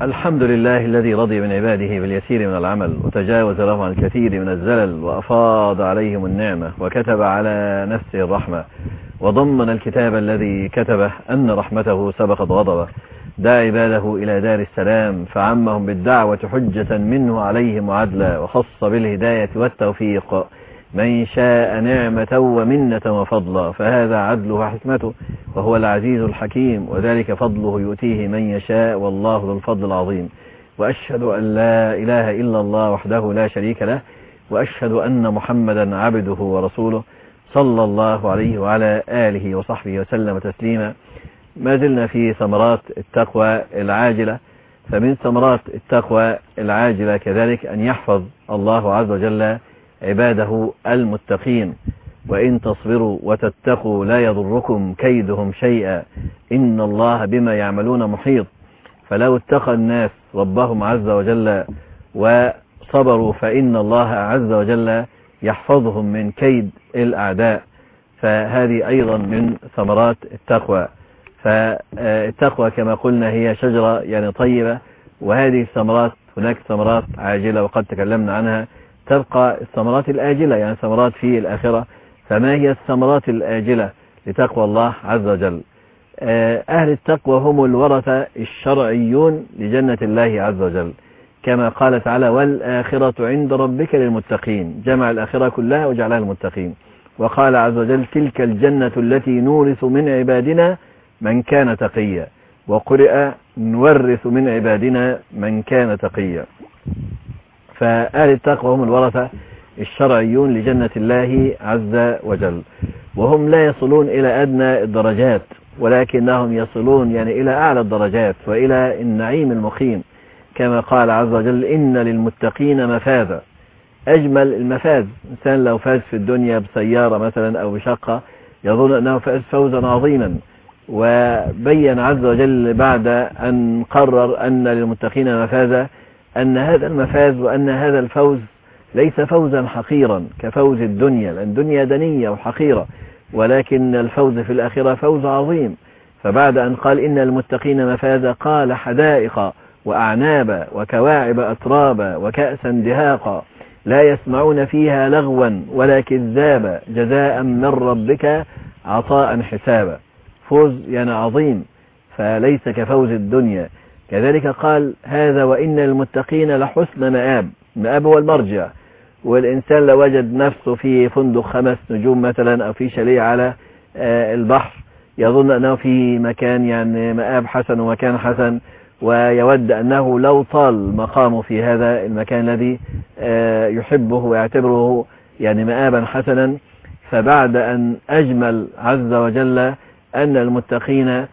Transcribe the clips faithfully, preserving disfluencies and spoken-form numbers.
الحمد لله الذي رضي من عباده باليسير من العمل وتجاوز لهم عن الكثير من الزلل وأفاض عليهم النعمة وكتب على نفسه الرحمة وضمن الكتاب الذي كتبه أن رحمته سبقت غضبه، دعا عباده إلى دار السلام فعمهم بالدعوة حجة منه عليهم وعدلا، وخص بالهداية والتوفيق من شاء نعمة ومنة وفضلا، فهذا عدله وحكمته وهو العزيز الحكيم، وذلك فضله يؤتيه من يشاء والله ذو الفضل العظيم. وأشهد أن لا إله إلا الله وحده لا شريك له، وأشهد أن محمدا عبده ورسوله صلى الله عليه وعلى آله وصحبه وسلم تسليما. ما زلنا في ثمرات التقوى العاجلة، فمن ثمرات التقوى العاجلة كذلك أن يحفظ الله عز وجل عباده المتقين، وإن تصبروا وتتقوا لا يضركم كيدهم شيئا إن الله بما يعملون محيط. فلو اتقى الناس ربهم عز وجل وصبروا فإن الله عز وجل يحفظهم من كيد الأعداء، فهذه أيضا من ثمرات التقوى. فالتقوى كما قلنا هي شجرة يعني طيبة، وهذه الثمرات هناك ثمرات عاجلة وقد تكلمنا عنها، تبقى الثمرات الآجلة يعني ثمرات في الآخرة. فما هي الثمرات الآجلة لتقوى الله عز وجل؟ أهل التقوى هم الورثة الشرعيون لجنة الله عز وجل، كما قال تعالى والآخرة عند ربك للمتقين، جمع الآخرة كلها وجعلها المتقين. وقال عز وجل تلك الجنة التي نورث من عبادنا من كان تقيا، وقرئ نورث من عبادنا من كان تقيا. فأهل التقوى هم الورثة الشرعيون لجنة الله عز وجل، وهم لا يصلون إلى أدنى الدرجات ولكنهم يصلون يعني إلى أعلى الدرجات وإلى النعيم المقيم، كما قال عز وجل إن للمتقين مفازا. أجمل المفاز، إنسان لو فاز في الدنيا بسيارة مثلا أو بشقة يظن أنه فاز فوزا عظيما، وبين عز وجل بعد أن قرر أن للمتقين مفازا أن هذا المفاز وأن هذا الفوز ليس فوزا حقيرا كفوز الدنيا، لأن الدنيا دنية وحقيرة، ولكن الفوز في الآخرة فوز عظيم. فبعد أن قال إن المتقين مفازا قال حدائق وأعنابا وكواعب أترابا وكأسا دهاقا لا يسمعون فيها لغوا ولا كذابا جزاء من ربك عطاء حسابا. فوز يعني عظيم، فليس كفوز الدنيا. كذلك قال هذا وإن المتقين لحسن مآب، مآب هو المرجع. والإنسان لو وجد نفسه في فندق خمس نجوم مثلا أو في شاليه على البحر يظن أنه في مكان يعني مآب حسن ومكان حسن، ويود أنه لو طال مقامه في هذا المكان الذي يحبه ويعتبره يعني مآبا حسنا. فبعد أن أجمل عز وجل أن المتقين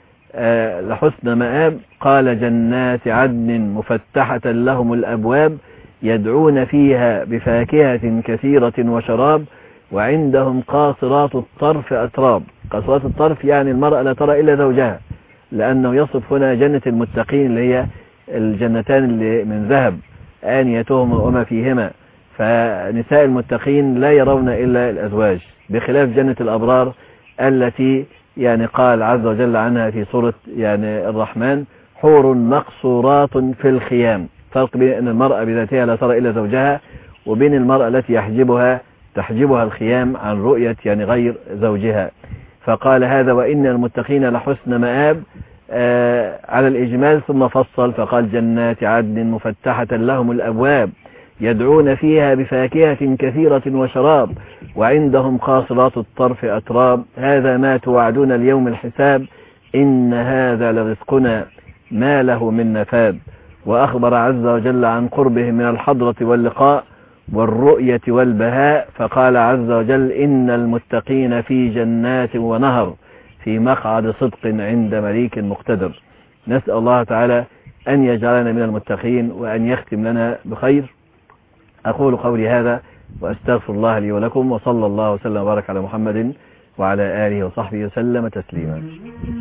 لحسن مآب قال جنات عدن مفتحة لهم الأبواب يدعون فيها بفاكهة كثيرة وشراب وعندهم قاصرات الطرف أتراب. قاصرات الطرف يعني المرأة لا ترى إلا زوجها، لأنه يصف هنا جنة المتقين اللي هي الجنتان اللي من ذهب آنيتهم وما فيهما، فنساء المتقين لا يرون إلا الأزواج، بخلاف جنة الأبرار التي يعني قال عز وجل عنها في سورة يعني الرحمن حور مقصورات في الخيام. فرق بين أن المرأة بذاتها لا ترى إلا زوجها وبين المرأة التي يحجبها تحجبها الخيام عن رؤية يعني غير زوجها. فقال هذا وإن المتقين لحسن مآب آه على الإجمال، ثم فصل فقال جنات عدن مفتحة لهم الأبواب يدعون فيها بفاكهة كثيرة وشراب وعندهم قاصرات الطرف أتراب هذا ما توعدون اليوم الحساب إن هذا لرزقنا ما له من نفاد. وأخبر عز وجل عن قربهم من الحضرة واللقاء والرؤية والبهاء، فقال عز وجل إن المتقين في جنات ونهر في مقعد صدق عند مليك مقتدر. نسأل الله تعالى أن يجعلنا من المتقين وأن يختم لنا بخير. أقول قولي هذا وأستغفر الله لي ولكم، وصلى الله وسلم وبارك على محمد وعلى آله وصحبه وسلم تسليما.